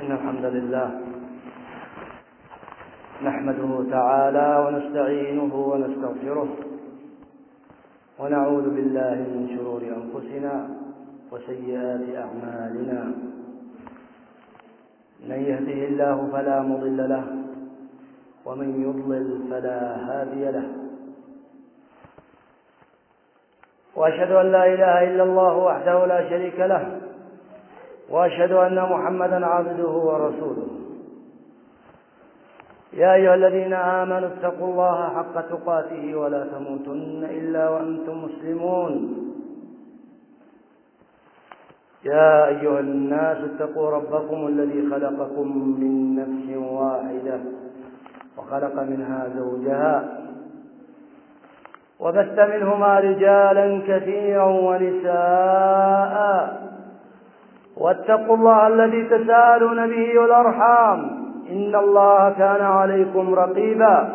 إن الحمد لله نحمده تعالى ونستعينه ونستغفره ونعوذ بالله من شرور أنفسنا وسيئات أعمالنا. من يهده الله فلا مضل له ومن يضلل فلا هادي له، وأشهد أن لا إله إلا الله وحده لا شريك له، وأشهد أن محمدا عبده ورسوله. يا أيها الذين آمنوا اتقوا الله حق تقاته ولا تموتن إلا وأنتم مسلمون. يا أيها الناس اتقوا ربكم الذي خلقكم من نفس واحدة وخلق منها زوجها وبث منهما رجالا كثيرا ونساء، واتقوا الله الذي تساءلون به والأرحام إن الله كان عليكم رقيبا.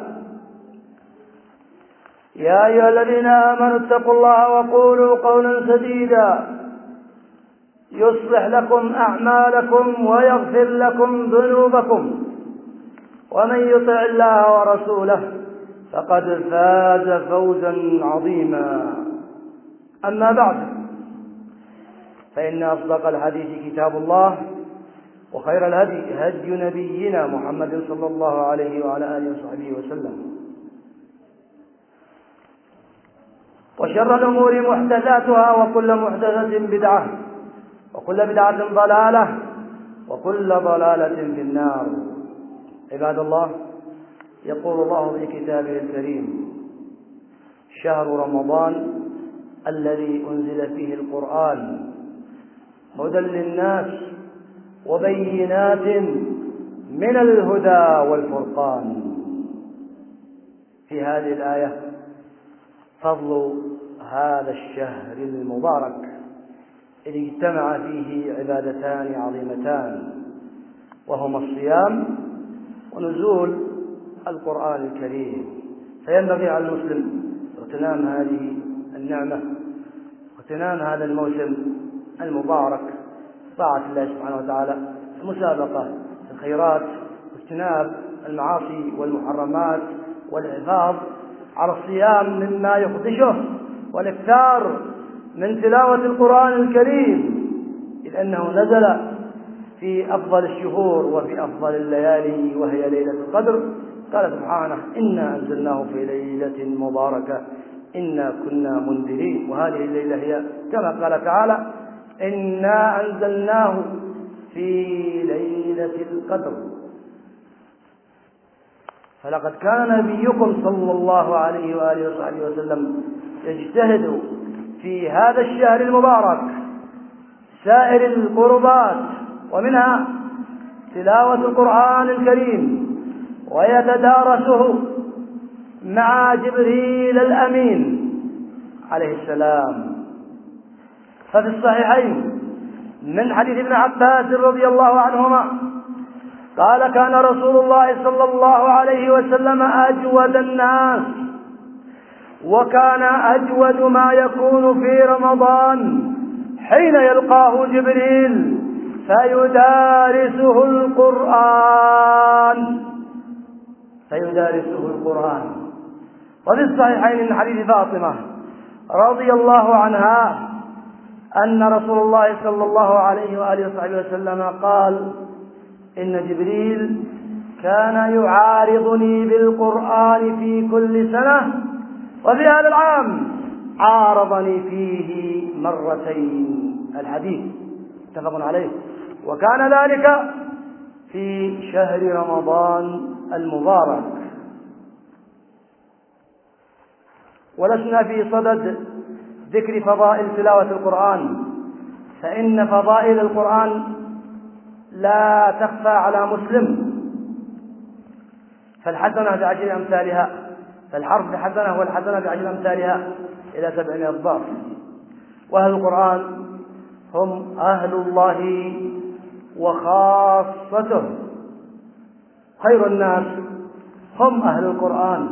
يا أيها الذين آمنوا اتقوا الله وقولوا قولا سديدا يصلح لكم أعمالكم ويغفر لكم ذنوبكم، ومن يطع الله ورسوله فقد فاز فوزا عظيما. أما بعد، فإن أصدق الحديث كتاب الله، وخير الهدي هدي نبينا محمد صلى الله عليه وعلى آله وصحبه وسلم، وشر الأمور محدثاتها وكل محدثة بدعة وكل بدعة ضلالة وكل ضلالة في النار. عباد الله، يقول الله في كتابه الكريم: شهر رمضان الذي أنزل فيه القرآن هدى للناس وبينات من الهدى والفرقان. في هذه الآية فضل هذا الشهر المبارك الذي اجتمع فيه عبادتان عظيمتان، وهما الصيام ونزول القرآن الكريم. فينبغي على المسلم اغتنام هذه النعمة واغتنام هذا الموسم المبارك طاعة الله سبحانه وتعالى، المسابقة في الخيرات واجتناب المعاصي والمحرمات والحفاظ على الصيام مما يخدشه، والاكثار من تلاوة القرآن الكريم، إذ أنه نزل في أفضل الشهور وفي أفضل الليالي وهي ليلة القدر. قال سبحانه: إنا أنزلناه في ليلة مباركة إنا كنا منذرين. وهذه الليلة هي كما قال تعالى: إنا أنزلناه في ليلة القدر. فلقد كان نبيكم صلى الله عليه وآله وصحبه وسلم يجتهد في هذا الشهر المبارك سائر القربات، ومنها تلاوة القرآن الكريم، ويتدارسه مع جبريل الأمين عليه السلام. ففي الصحيحين من حديث ابن عباس رضي الله عنهما قال: كان رسول الله صلى الله عليه وسلم أجود الناس، وكان أجود ما يكون في رمضان حين يلقاه جبريل فيدارسه القرآن. وفي الصحيحين من حديث فاطمة رضي الله عنها أن رسول الله صلى الله عليه وآله وصحبه وسلم قال: إن جبريل كان يعارضني بالقرآن في كل سنة، وفي هذا العام عارضني فيه مرتين. الحديث متفق عليه. وكان ذلك في شهر رمضان المبارك. ولسنا في صدد ذكر فضائل تلاوة القرآن، فإن فضائل القرآن لا تخفى على مسلم، فالحسنة بعشر أمثالها، فالحرف بحسنة والحسنة بعشر أمثالها إلى 700 ضعف. وأهل القرآن هم أهل الله وخاصته، خير الناس هم أهل القرآن.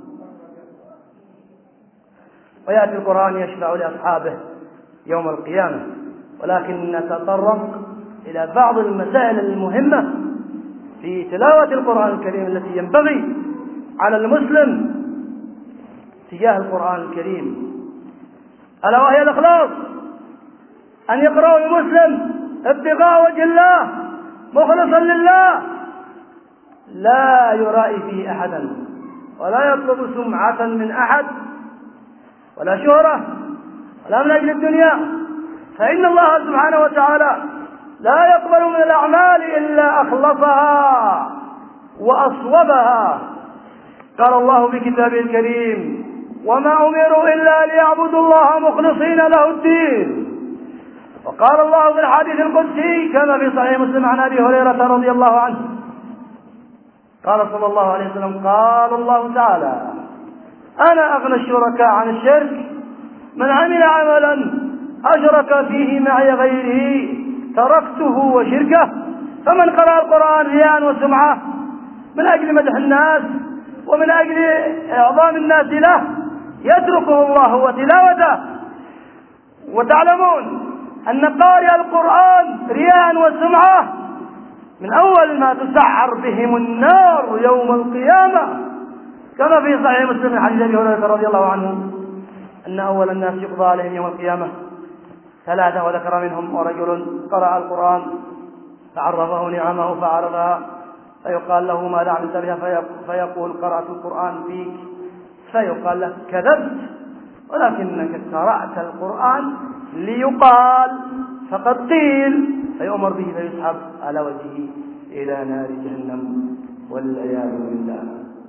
ويأتي القرآن يشفع لأصحابه يوم القيامة، ولكن نتطرق إلى بعض المسائل المهمة في تلاوة القرآن الكريم التي ينبغي على المسلم تجاه القرآن الكريم، ألا وهي الإخلاص، أن يقرأ المسلم ابتغاء وجه الله مخلصا لله، لا يرائي فيه أحدا ولا يطلب سمعة من أحد ولا شهرة ولا من أجل الدنيا، فإن الله سبحانه وتعالى لا يقبل من الأعمال إلا أخلصها وأصوبها. قال الله في كتابه الكريم: وما أمروا إلا ليعبدوا الله مخلصين له الدين. وقال الله في الحديث القدسي كما في صحيح مسلم عن أبي هريرة رضي الله عنه قال صلى الله عليه وسلم: قال الله تعالى: أنا أغنى الشركاء عن الشرك من عمل عملا أشرك فيه معي غيره تركته وشركه. فمن قرأ القرآن رياء وسمعة من أجل مدح الناس ومن أجل إعظام الناس له يتركه الله وتلاوته. وتعلمون أن قارئ القرآن رياء وسمعة من أول ما تسعر بهم النار يوم القيامة، كما في صحيح مسلم من حديث أبي هريرة رضي الله عنه أن أول الناس يقضى عليهم يوم القيامة ثلاثة، وذكر منهم: ورجل قرأ القرآن فعرفه نعمه فعرضها فيقال له: ماذا عملت بها؟ فيقول: قرأت القرآن فيك. فيقال له: كذبت، ولكنك قرأت القرآن ليقال فقد قيل. فيؤمر به فيسحب على وجهه إلى نار جهنم والعياذ بالله.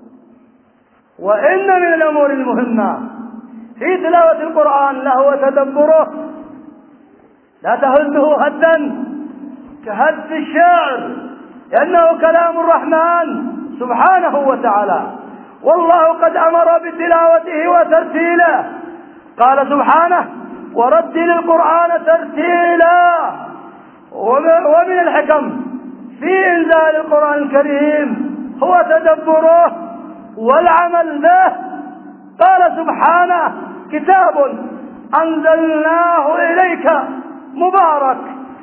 وإن من الأمور المهمة في تلاوة القرآن لهو تدبره، لا تهده هدا كهد الشعر، لأنه كلام الرحمن سبحانه وتعالى، والله قد أمر بتلاوته وترتيله. قال سبحانه: ورتل القرآن ترتيلا. ومن الحكم في إنزال القرآن الكريم هو تدبره والعمل به. قال سبحانه: كتاب أنزلناه إليك مبارك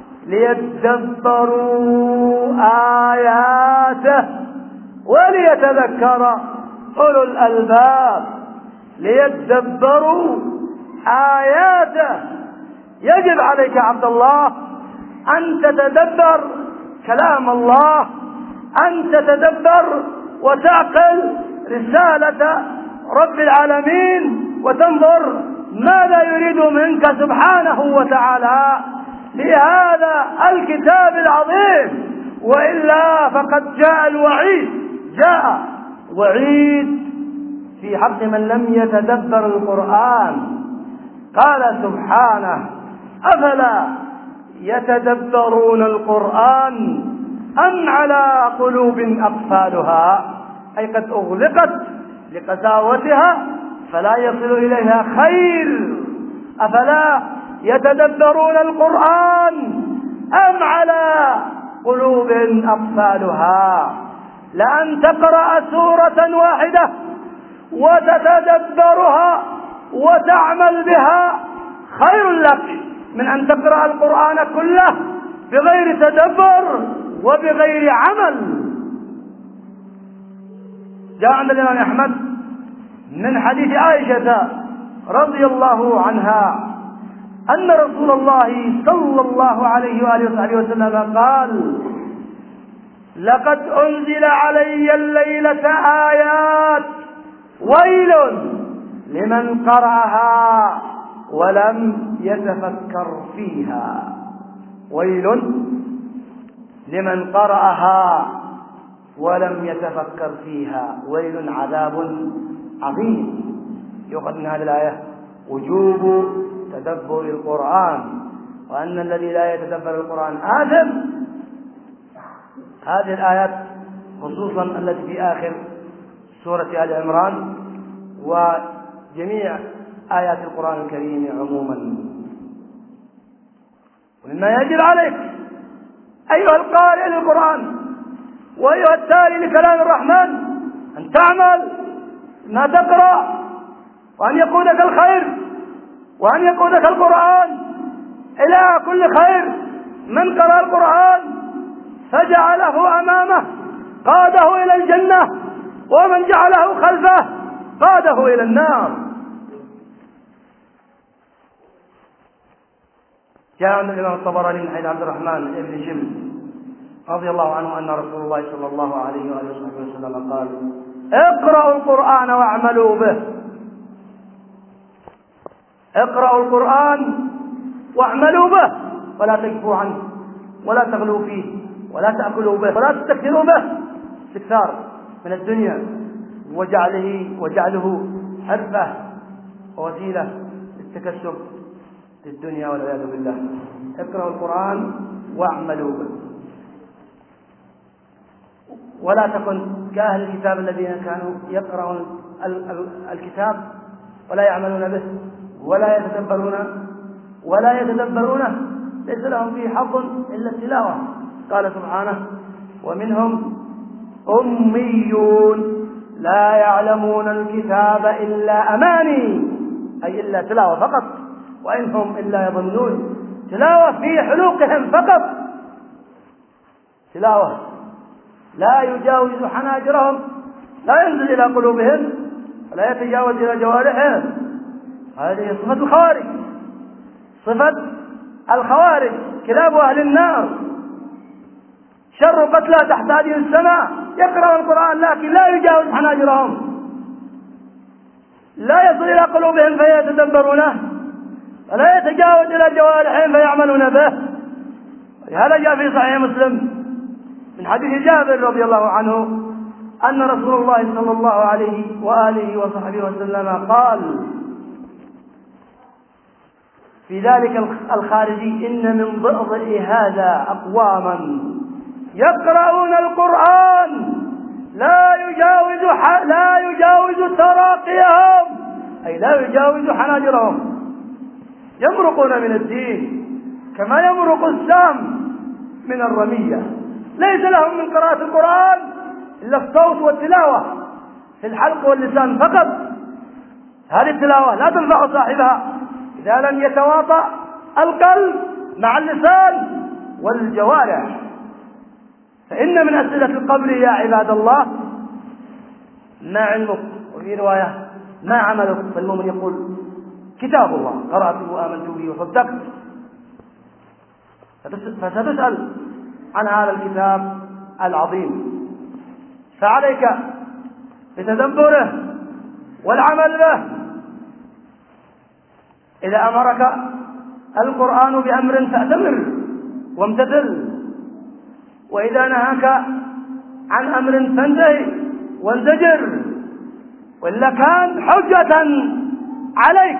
ليدبروا آياته وليتذكر أولو الألباب. ليدبروا آياته، يجب عليك عبد الله أن تتدبر كلام الله، أن تتدبر وتعقل رسالة رب العالمين وتنظر ماذا يريد منك سبحانه وتعالى لهذا الكتاب العظيم. وإلا فقد جاء الوعيد، جاء وعيد في حق من لم يتدبر القرآن. قال سبحانه: أفلا يتدبرون القرآن أم على قلوب أقفالها، أي قد أغلقت لقساوتها فلا يصل إليها خير. أفلا يتدبرون القرآن أم على قلوب أقفالها. لأن تقرأ سورة واحدة وتتدبرها وتعمل بها خير لك من أن تقرأ القرآن كله بغير تدبر وبغير عمل. جاء عند الإمام أحمد من حديث عائشة رضي الله عنها أن رسول الله صلى الله عليه وآله وصحبه وسلم قال: لقد أنزل علي الليلة آيات ويل لمن قرأها ولم يتفكر فيها. ويل لمن قرأها ولم يتفكر فيها. ويل عذاب عظيم. يؤخذ من هذه الآية وجوب تدبر القرآن، وأن الذي لا يتدبر القرآن آثم. هذه الآيات خصوصا التي في آخر سورة آل عمران وجميع آيات القرآن الكريم عموما. ومما يجب عليك أيها القارئ للقرآن وأيها التالي لكلام الرحمن أن تعمل ما تقرأ، وأن يقودك الخير، وأن يقودك القرآن إلى كل خير من قرأ القرآن فجعله أمامه قاده إلى الجنة، ومن جعله خلفه قاده إلى النار. جاء عند الإمام الطبراني من حديث عبد الرحمن بن شمس رضي الله عنه أن رسول الله صلى الله عليه وآله وسلم قال: اقرأوا القرآن واعملوا به. اقرأوا القرآن واعملوا به، ولا تكفوا عنه ولا تغلوا فيه ولا تأكلوا به ولا تستكثروا به استكثار من الدنيا وجعله حرفة ووسيلة للتكسب للدنيا والعياذ بالله. اقرأوا القرآن واعملوا به، ولا تكن كأهل الكتاب الذين كانوا يقرؤون الكتاب ولا يعملون به ولا يتدبرونه ليس لهم فيه حظ إلا التلاوة. قال سبحانه: ومنهم أميون لا يعلمون الكتاب إلا أماني، أي إلا تلاوة فقط، وإنهم إلا يظنون. تلاوة في حلوقهم فقط، تلاوة لا يجاوز حناجرهم، لا ينزل إلى قلوبهم ولا يتجاوز إلى جوارحهم. هذه صفة الخوارج، صفة الخوارج، كلاب أهل النار، شر قتلى تحت هذه السماء. يقرأ القرآن لكن لا يجاوز حناجرهم، لا يصل إلى قلوبهم فيتدبرونه، ولا يتجاوز إلى جوارحهم فيعملون به. هذا جاء في صحيح مسلم من حديث جابر رضي الله عنه أن رسول الله صلى الله عليه وآله وصحبه وسلم قال في ذلك الخارجي: إن من ضئضئ هذا أقواما يقرؤون القرآن لا يجاوز تراقيهم، أي لا يجاوز حناجرهم، يمرقون من الدين كما يمرق السهم من الرمية. ليس لهم من قراءة القرآن إلا الصوت والتلاوة في الحلق واللسان فقط. هذه التلاوة لا تنفع صاحبها إذا لم يتواطأ القلب مع اللسان والجوارح. فإن من أسئلة القبر يا عباد الله ما علمك، وفي رواية ما عملك. فالمؤمن يقول: كتاب الله قرأته وآمنت به وصدقت. فستسأل عن هذا الكتاب العظيم، فعليك بتدبره والعمل به. إذا أمرك القرآن بأمر فأتمر وامتثل، وإذا نهاك عن أمر فانتهي وانزجر، وإلا كان حجة عليك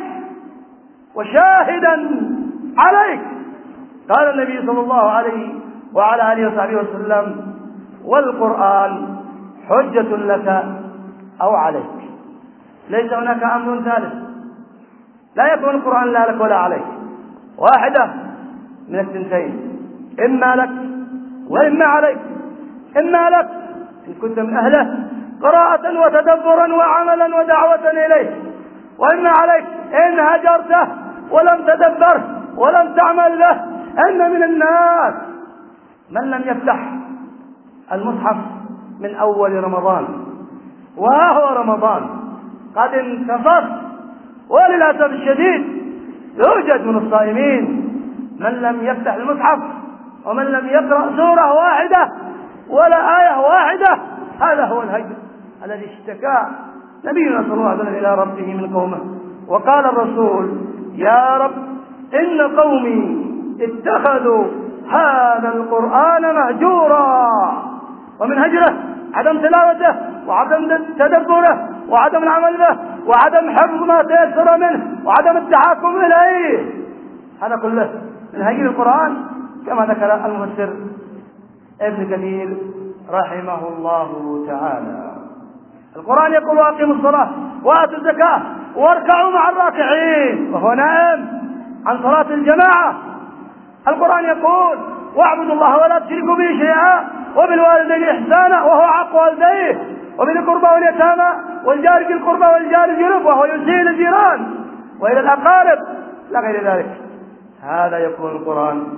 وشاهدا عليك. قال النبي صلى الله عليه وعلى آله وصحبه وسلم: والقرآن حجة لك أو عليك. ليس هناك أمر ثالث، لا يكون القرآن لا لك ولا عليك، واحدة من الثنتين: إما لك وإما عليك. إما لك إن كنت من أهله قراءة وتدبرا وعملا ودعوة إليه، وإما عليك إن هجرته ولم تدبر ولم تعمل به. أن من الناس من لم يفتح المصحف من أول رمضان، وهو رمضان قد انتصف، وللأسف الشديد يوجد من الصائمين من لم يفتح المصحف ومن لم يقرأ سورة واحدة ولا آية واحدة. هذا هو الهجر الذي اشتكى نبينا صلى الله عليه وسلم إلى ربه من قومه. وقال الرسول: يا رب إن قومي اتخذوا هذا القرآن مهجورا. ومن هجره عدم تلاوته وعدم تدبره وعدم العمل به وعدم حفظ ما تيسر منه وعدم التحاكم إليه. هذا كله من هجر القرآن، كما ذكر المفسر ابن كثير رحمه الله تعالى. القرآن يقول: وأقيموا الصلاة وآتوا الزكاة واركعوا مع الراكعين، وهو نائم عن صلاة الجماعة. القرآن يقول: واعبدوا الله ولا تشركوا به شيئا وبالوالدين إحسانا، وهو عق والديه، وبذي القربى واليتامى والجار ذي القربى والجار الجنب، وهو يسيء للجيران وإلى الأقارب، لا غير ذلك. هذا يكون القرآن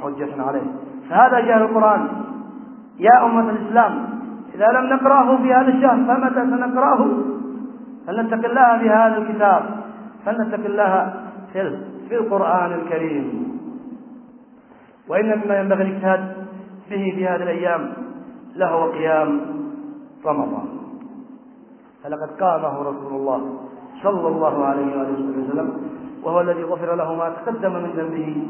حجة عليه. فهذا جهل القرآن يا أمة الإسلام. إذا لم نقرأه في هذا الشهر فمتى سنقرأه؟ فلنتق الله بهذا الكتاب، فلنتق الله في القرآن الكريم. وإن مما ينبغي الاجتهاد به في هذه الأيام لهو قيام رمضان، فلقد قامه رسول الله صلى الله عليه وآله وسلم، وهو الذي غفر له ما تقدم من ذنبه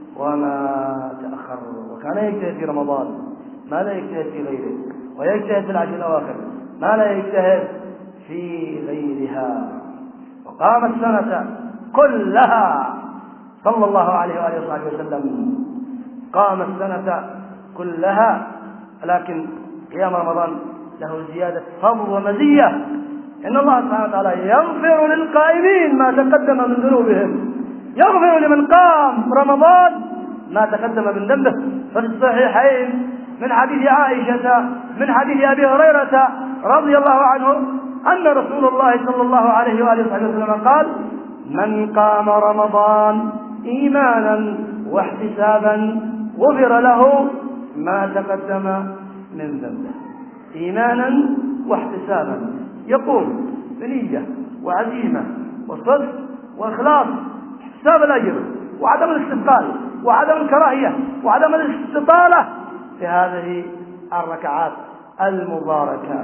وما تأخر. وكان يجتهد في رمضان ما لا يجتهد في غيره، ويجتهد في العشر الأواخر ما لا يجتهد في غيرها. وقام السنة كلها صلى الله عليه وآله وصحبه وسلم، قام السنة كلها. لكن قيام رمضان له زيادة فضل ومزية، إن الله سبحانه وتعالى يغفر للقائمين ما تقدم من ذنوبهم، يغفر لمن قام رمضان ما تقدم من ذنبه. ففي الصحيحين من حديث عائشة من حديث أبي هريرة رضي الله عنه أن رسول الله صلى الله عليه وآله وسلم قال: من قام رمضان إيمانا واحتسابا غفر له ما تقدم من ذنبه. إيمانا واحتسابا، يقوم بنية وعزيمة وصدق وإخلاص، احتساب الأجر وعدم الاستثقال وعدم الكراهية وعدم الاستطالة في هذه الركعات المباركات.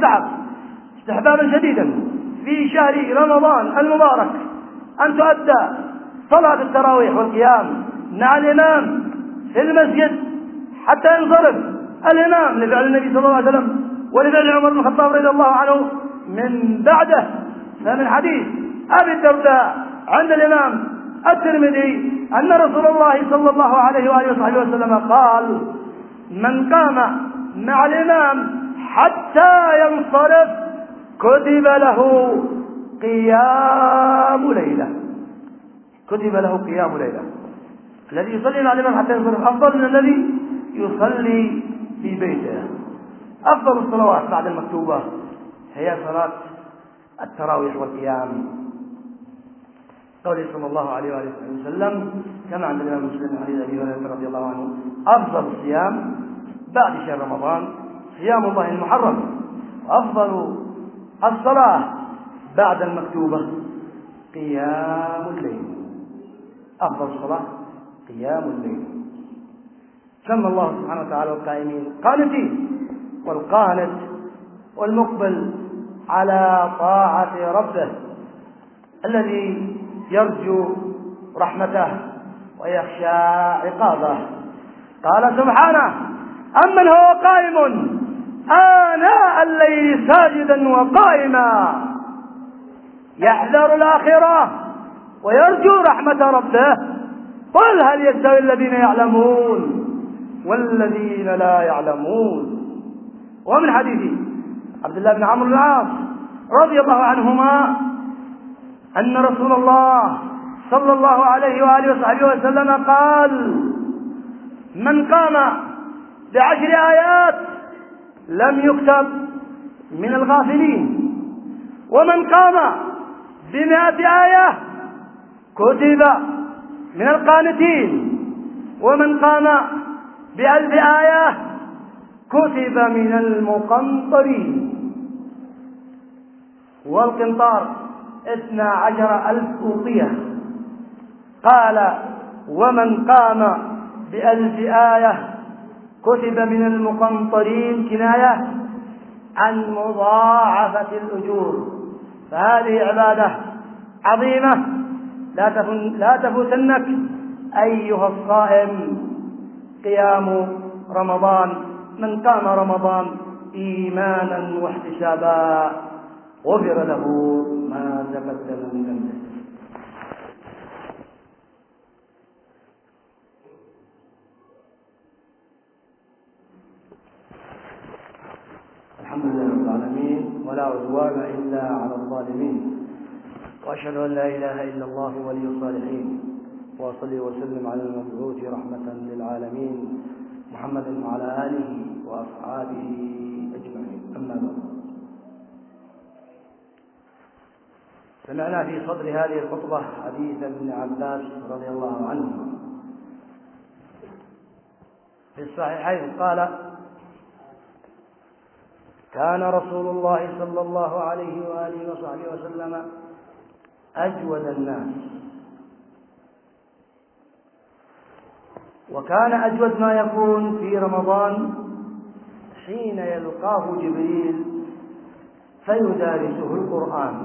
استحبابا شديدا في شهر رمضان المبارك أن تؤدى صلاة التراويح والقيام مع الإمام في المسجد حتى ينصرف الإمام، لفعل النبي صلى الله عليه وسلم ولفعل عمر بن الخطاب رضي الله عنه من بعده. فمن حديث أبي الدرداء عند الإمام الترمذي أن رسول الله صلى الله عليه وآله وصحبه وسلم قال: من قام مع الإمام حتى ينصرف كتب له قيام ليلة، كتب له قيام ليلة. الذي يصلي مع الإمام حتى ينصرف أفضل من الذي يصلي في بيته. أفضل الصلوات بعد المكتوبة هي صلاة التراويح والقيام، قوله صلى الله عليه وآله وسلم كما عند الإمام مسلم حديث أبي هريرة رضي الله عنه: أفضل الصيام بعد شهر رمضان صيام الله المحرم، وأفضل الصلاة بعد المكتوبة قيام الليل. أفضل الصلاة قيام الليل. سمى الله سبحانه وتعالى القائمين قانتين، والقانت والمقبل على طاعة ربه الذي يرجو رحمته ويخشى عقابه. قال سبحانه: أمن هو قائم آناء الليل ساجدا وقائما يحذر الآخرة ويرجو رحمة ربه، قل هل يستوي الذين يعلمون والذين لا يعلمون. ومن حديث عبد الله بن عمرو بن العاص رضي الله عنهما أن رسول الله صلى الله عليه وآله وصحبه وسلم قال: من قام ب10 آيات لم يكتب من الغافلين، ومن قام ب100 آية كتب من القانتين، ومن قام ب1000 آية كتب من المقنطرين. والقنطار 12,000 أوقية. قال: ومن قام ب1000 آية كتب من المقنطرين، كناية عن مضاعفة الأجور. فهذه عبادة عظيمة لا تفوتنك أيها الصائم قيام رمضان. من قام رمضان إيمانا واحتسابا غفر له ما تقدم من ذنبه. الحمد لله رب العالمين، ولا عدوان إلا على الظالمين، وأشهد أن لا إله إلا الله ولي الصالحين، وأصلي وسلم على المبعوث رحمة للعالمين محمد وعلى آله وأصحابه أجمعين. أما بعد، سمعنا في صدر هذه الخطبة حديث ابن عباس رضي الله عنه في الصحيحين قال: كان رسول الله صلى الله عليه وآله وصحبه وسلم أجود الناس، وكان أجود ما يكون في رمضان حين يلقاه جبريل فيدارسه القرآن.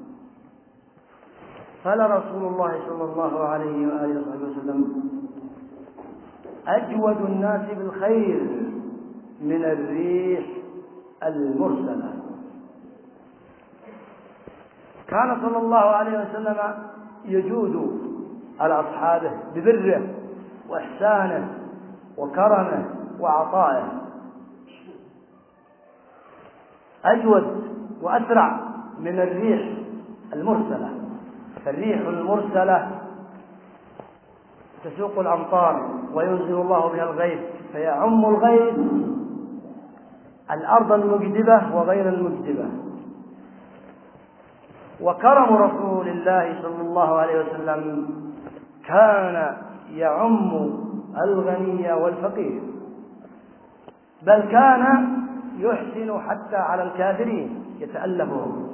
فلرسول الله صلى الله عليه وآله وسلم أجود الناس بالخير من الريح المرسلة. كان صلى الله عليه وسلم يجود على أصحابه ببره وإحسانه وكرمه وعطائه، أجود وأسرع من الريح المرسلة. فالريح المرسلة تسوق الأمطار وينزل الله بها الغيث فيعم الغيث الأرض المجدبة وغير المجدبة. وكرم رسول الله صلى الله عليه وسلم كان يعم الغني والفقير، بل كان يحسن حتى على الكافرين، يتألفهم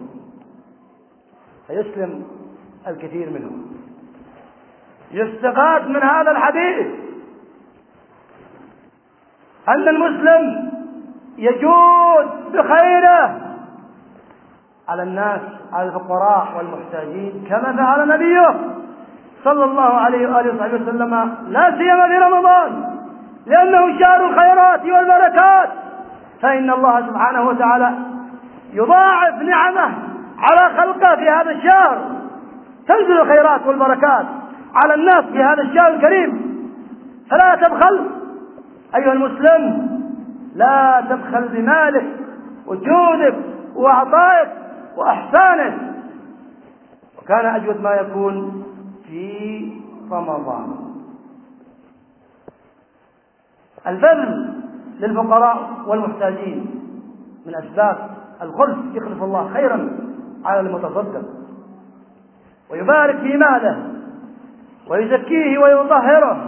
فيسلم الكثير منهم. يستفاد من هذا الحديث أن المسلم يجود بخيره على الناس، على الفقراء والمحتاجين، كما فعل نبيه صلى الله عليه وآله وصحبه وسلم، لا سيما في رمضان، لأنه شهر الخيرات والبركات، فإن الله سبحانه وتعالى يضاعف نعمه على خلقه في هذا الشهر، تنزل الخيرات والبركات على الناس في هذا الشهر الكريم. فلا تبخل أيها المسلم، لا تبخل بمالك وجودك وعطائك وإحسانك. وكان أجود ما يكون في رمضان. البذل للفقراء والمحتاجين من أسباب الخلف، يخلف الله خيرا على المتصدق ويبارك في ماله ويزكيه ويطهره.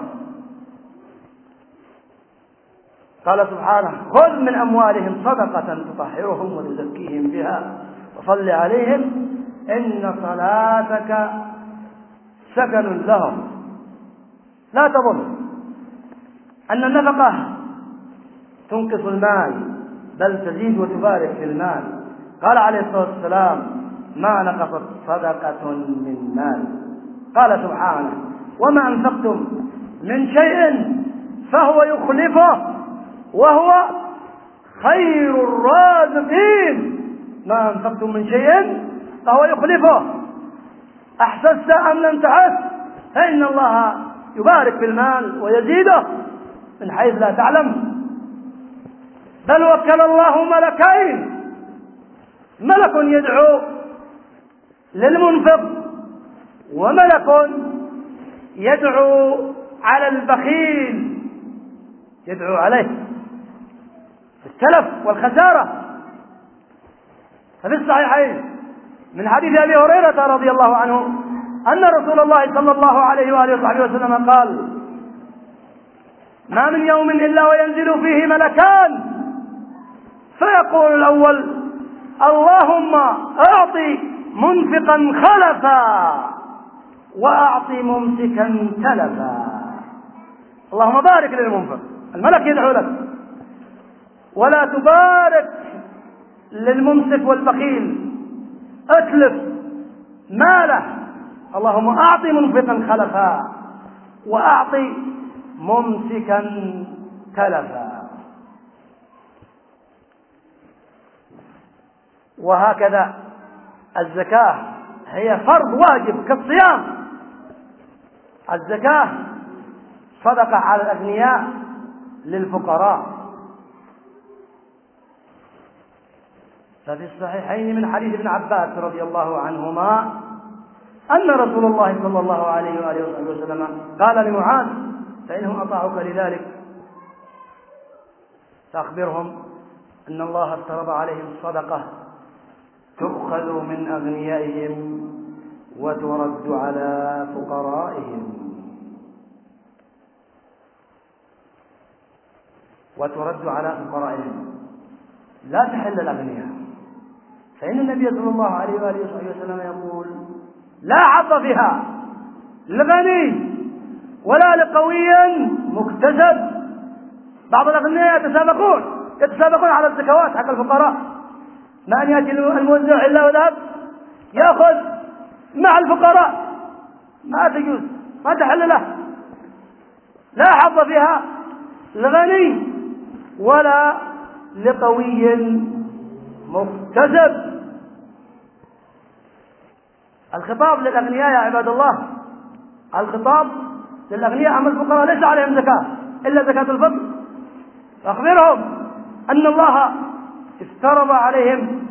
قال سبحانه: خذ من أموالهم صدقة تطهرهم وتزكيهم بها وصل عليهم إن صلاتك سكن لهم. لا تظن أن النفقة تنقص المال، بل تزيد وتبارك في المال. قال عليه الصلاة والسلام: ما نقصت صدقة من مال. قال سبحانه: وما أنفقتم من شيء فهو يخلفه وهو خير الرازقين. ما أنفقتم من شيء فهو يخلفه. أحسست أم لم تحس، فإن الله يبارك في المال ويزيده من حيث لا تعلم. بل وكل الله ملكين، ملك يدعو للمنفق وملك يدعو على البخيل، يدعو عليه التلف والخسارة. ففي الصحيحين من حديث أبي هريرة رضي الله عنه أن رسول الله صلى الله عليه وآله وصحبه وسلم قال: ما من يوم إلا وينزل فيه ملكان فيقول الأول: اللهم أعطي منفقا خلفا وأعطي ممسكا تلفا. اللهم بارك للمنفق، الملك يدعو لك، ولا تبارك للممسك والبخيل، اتلف ماله. اللهم أعطي منفقا خلفا وأعطي ممسكا تلفا. وهكذا الزكاة هي فرض واجب كالصيام. الزكاة صدقة على الأغنياء للفقراء. ففي الصحيحين من حديث ابن عباس رضي الله عنهما أن رسول الله صلى الله عليه وآله وسلم قال لمعاذ: فإنهم أطاعوك لذلك فأخبرهم أن الله افترض عليهم صدقة تؤخذ من أغنيائهم وترد على فقرائهم. وترد على فقرائهم. لا تحل الأغنياء، فإن النبي صلى الله عليه وآله وسلم يقول: لا حظ فيها لغني ولا لقوي مكتسب. بعض الأغنياء يتسابقون على الزكوات حق الفقراء، ما أن يأتي الموزع إلا وذهب يأخذ مع الفقراء، ما تجوز، ما تحل له. لا حظ فيها لغني ولا لقوي مكتسب. الخطاب للأغنياء يا عباد الله، الخطاب للأغنياء. أما الفقراء ليس عليهم زكاة إلا زكاة الفطر، فأخبرهم أن الله افترض عليهم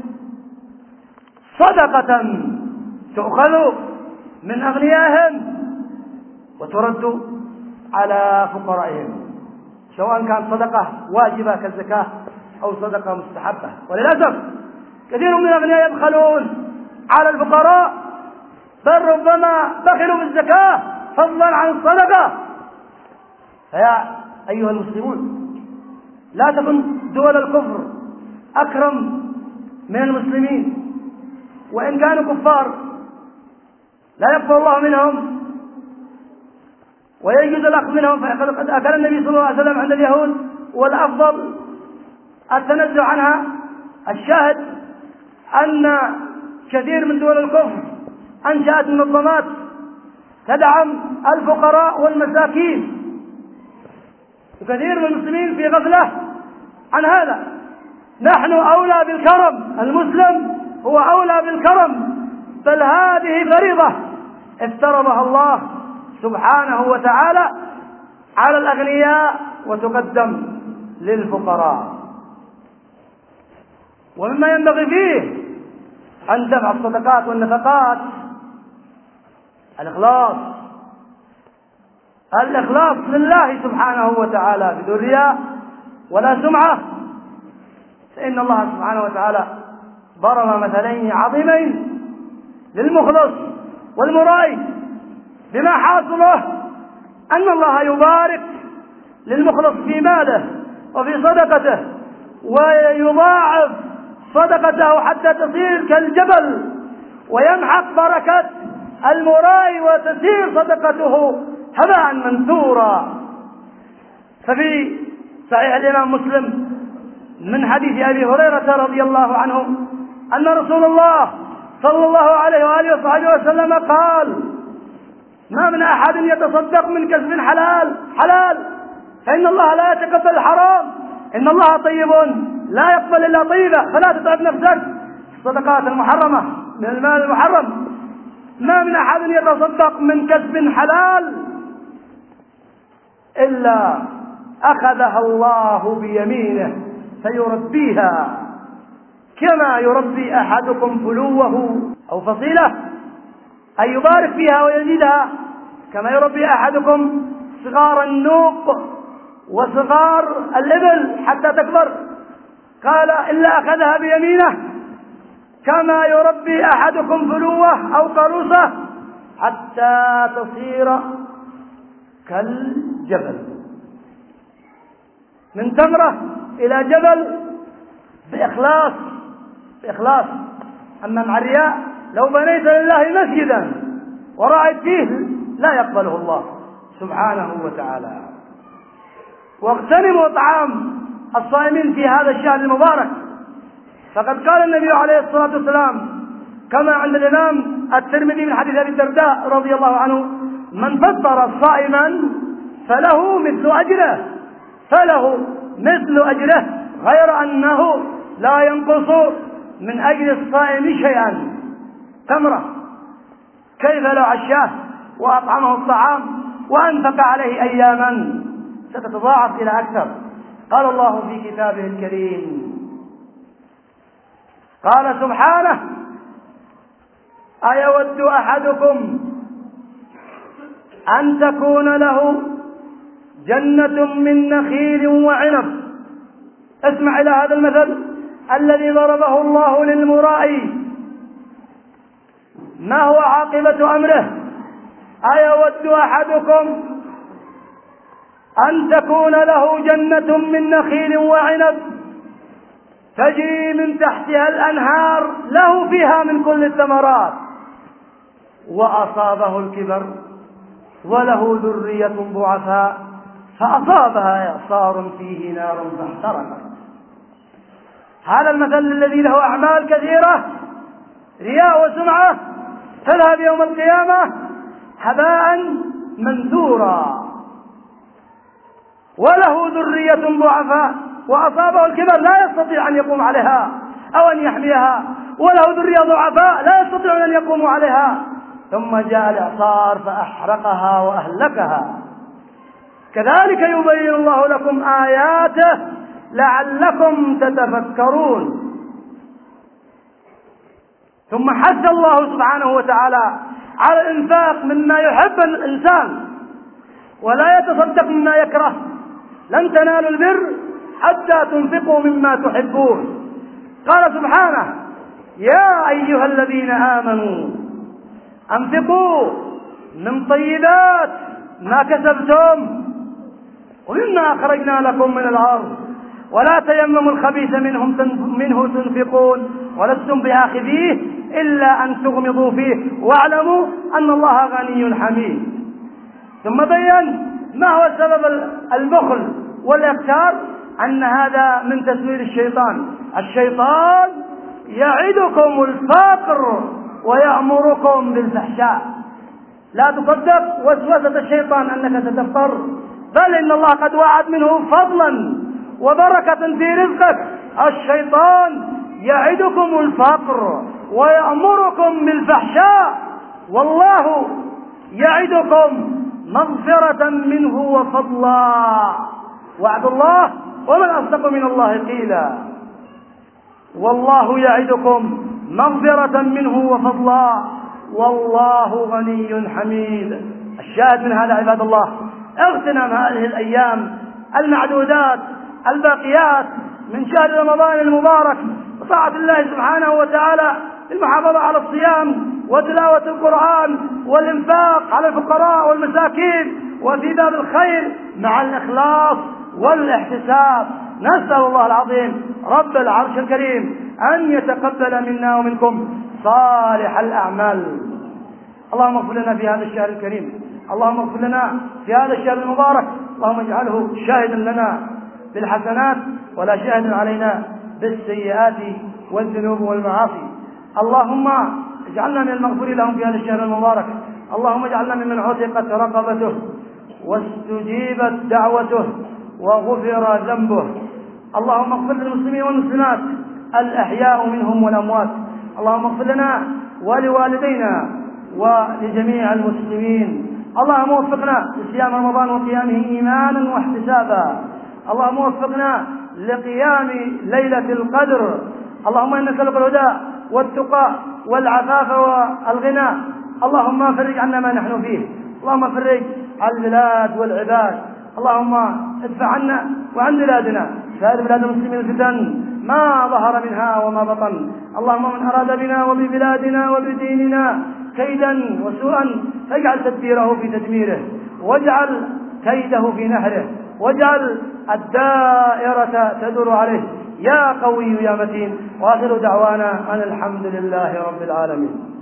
صدقة تؤخذ من أغنيائهم وترد على فقرائهم، سواء كان صدقة واجبة كالزكاة أو صدقة مستحبة. وللأسف كثير من الأغنياء يبخلون على الفقراء، بل ربما بخلوا بالزكاة فضلا عن الصدقة. فيا أيها المسلمون، لا تكن دول الكفر أكرم من المسلمين، وإن كانوا كفار لا يقبل الله منهم ويجوز الأخذ منهم. فقد أكل النبي صلى الله عليه وسلم عند اليهود، والأفضل التنزه عنها. الشاهد أن كثير من دول الكفر أنشأت منظمات تدعم الفقراء والمساكين، وكثير من المسلمين في غفلة عن هذا. نحن أولى بالكرم، المسلم هو أولى بالكرم، بل هذه فريضة افترضها الله سبحانه وتعالى على الأغنياء وتقدم للفقراء. ومما ينبغي فيه عن دفع الصدقات والنفقات الإخلاص لله سبحانه وتعالى بدون رياء ولا سمعة. فإن الله سبحانه وتعالى ضرب مثلين عظيمين للمخلص والمرائي، بما حاصله أن الله يبارك للمخلص في ماله وفي صدقته، ويضاعف صدقته حتى تصير كالجبل، ويمحق بركة المرائي وتسير صدقته هباء منثورا. ففي صحيح الإمام مسلم من حديث أبي هريرة رضي الله عنه أن رسول الله صلى الله عليه وآله وصحبه وسلم قال: ما من أحد يتصدق من كسب حلال فإن الله لا يتقبل الحرام، إن الله طيب لا يقبل إلا طيبا، فلا تتعب نفسك الصدقات المحرمة من المال المحرم. ما من أحد يتصدق من كسب حلال إلا أخذها الله بيمينه فيربيها كما يربي أحدكم فلوه أو فصيلة، أي يبارك فيها ويزيدها كما يربي أحدكم صغار النوق وصغار الإبل حتى تكبر. قال: إلا أخذها بيمينه كما يربي أحدكم فلوه أو قروصه حتى تصير كالجبل. من تمرة إلى جبل بإخلاص. أما مع الرياء، لو بنيت لله مسجدا ورأيت فيه لا يقبله الله سبحانه وتعالى. واغتنموا طعام الصائمين في هذا الشهر المبارك، فقد قال النبي عليه الصلاة والسلام كما عند الإمام الترمذي من حديث أبي الدرداء رضي الله عنه: من فطر صائما فله مثل أجره غير أنه لا ينقص من أجر الصائم شيئا. تمرة كيف لو عشاه وأطعمه الطعام وأنفق عليه أياما ستتضاعف إلى أكثر. قال الله في كتابه الكريم، قال سبحانه: أيود أحدكم أن تكون له جنة من نخيل وعنب. اسمع إلى هذا المثل الذي ضربه الله للمرائي، ما هو عاقبة أمره؟ أيود أحدكم أن تكون له جنة من نخيل وعنب تجري من تحتها الأنهار له فيها من كل الثمرات، وأصابه الكبر وله ذرية ضعفاء فأصابها إعصار فيه نار فاحترقت. هذا المثل الذي له أعمال كثيرة رياء وسمعة تذهب يوم القيامة هباء منثورا، وله ذرية ضعفاء وأصابه الكبر لا يستطيع أن يقوم عليها أو أن يحميها، وله ذرية ضعفاء لا يستطيعون أن يقوموا عليها، ثم جاء الإعصار فأحرقها وأهلكها. كذلك يبين الله لكم آياته لعلكم تتفكرون. ثم حث الله سبحانه وتعالى على الإنفاق مما يحب الإنسان ولا يتصدق مما يكره. لن تنالوا البر حتى تنفقوا مما تحبون. قال سبحانه: يا أيها الذين آمنوا أنفقوا من طيبات ما كسبتم ومما أخرجنا لكم من الأرض ولا تيمموا الخبيث منه تنفقون ولستم بآخذيه إلا أن تغمضوا فيه واعلموا أن الله غني حميد. ثم بين ما هو سبب البخل والإقتار، أن هذا من تسويل الشيطان. الشيطان يعدكم الفقر ويأمركم بالفحشاء. لا تصدق وسوسة الشيطان أنك ستفقر، بل إن الله قد وعد منه فضلا وبركة في رزقك. الشيطان يعدكم الفقر ويأمركم بالفحشاء، والله يعدكم مغفرة منه وفضلا. وعد الله ومن أصدق من الله قيلا. والله يعدكم مغفرة منه وفضلا والله غني حميد. الشاهد من هذا عباد الله، اغتنم هذه الأيام المعدودات الباقيات من شهر رمضان المبارك بطاعة الله سبحانه وتعالى، المحافظة على الصيام وتلاوة القرآن والإنفاق على الفقراء والمساكين وفي باب الخير مع الإخلاص والاحتساب. نسأل الله العظيم رب العرش الكريم أن يتقبل منا ومنكم صالح الأعمال. اللهم اغفر لنا في هذا الشهر الكريم، اللهم اغفر لنا في هذا الشهر المبارك، اللهم اجعله شاهدا لنا بالحسنات ولا شاهدا علينا بالسيئات والذنوب والمعاصي. اللهم اجعلنا من المغفور لهم في هذا الشهر المبارك، اللهم اجعلنا ممن عتقت رقبته واستجيبت دعوته وغفر ذنبه. اللهم اغفر للمسلمين والمسلمات الأحياء منهم والأموات، اللهم اغفر لنا ولوالدينا ولجميع المسلمين. اللهم وفقنا لصيام رمضان وقيامه إيمانا واحتسابا، اللهم وفقنا لقيام ليلة القدر. اللهم إنا نسألك الهدى والتقى والعفاف والغنى. اللهم فرج عنا ما نحن فيه، اللهم فرج عن البلاد والعباد، اللهم ادفع عنا وعن بلادنا سائر بلاد المسلمين الفتن ما ظهر منها وما بطن. اللهم من أراد بنا وببلادنا وبديننا كيدا وسوءا فاجعل تدبيره في تدميره واجعل كيده في نهره واجعل الدائرة تدور عليه يا قوي يا متين. وآخر دعوانا أن الحمد لله رب العالمين.